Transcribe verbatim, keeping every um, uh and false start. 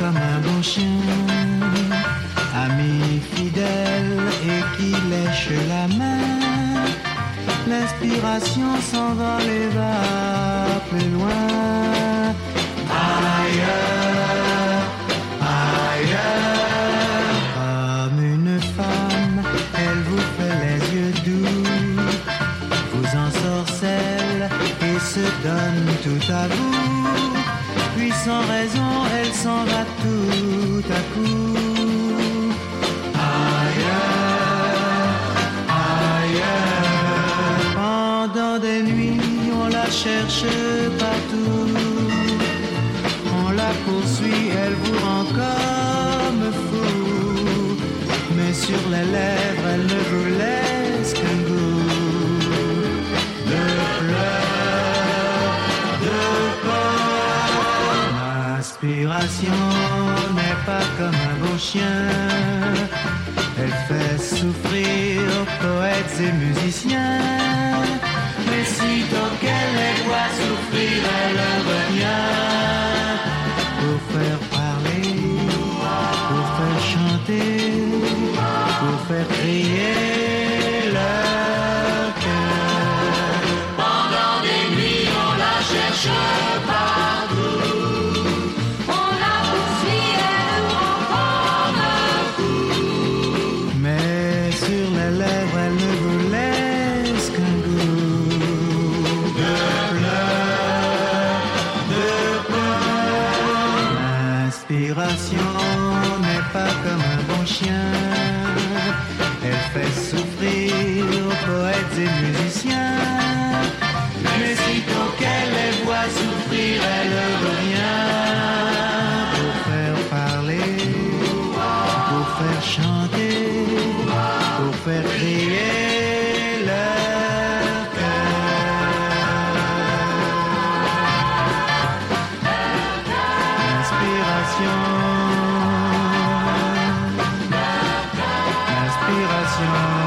comme un bon chien, ami fidèle et qui lèche la main. L'inspiration s'envole et va plus loin. Ailleurs, ailleurs. Comme une femme, elle vous fait les yeux doux, vous ensorcelle et se donne tout à vous. Puis sans raison, elle s'en va tout à coup. Ailleurs, ailleurs. Pendant des nuits, on la cherche partout. On la poursuit, elle vous rend comme fou. Mais sur les lèvres, elle ne vous laisse qu'un goût de pleurs, de peur. L'inspiration n'est pas comme un beau chien. Elle fait souffrir poètes et musiciens. Mais sitôt qu'elle les voit souffrir, elle revient. Pour faire parler, pour faire chanter, pour faire crier leur cœur. Pendant des nuits, on la cherche partout. On la poursuit, elle nous rend comme fou. Mais sur les lèvres, elle ne vous laisse qu'un goût de pleurs, de peur. L'inspiration n'est pas comme un bon chien. Elle fait souffrir poètes et musiciens. Mais sitôt qu'elle les voit souffrir, elle revient. Pour faire parler, pour faire chanter, pour faire crier leur cœur. L'inspiration, l'inspiration.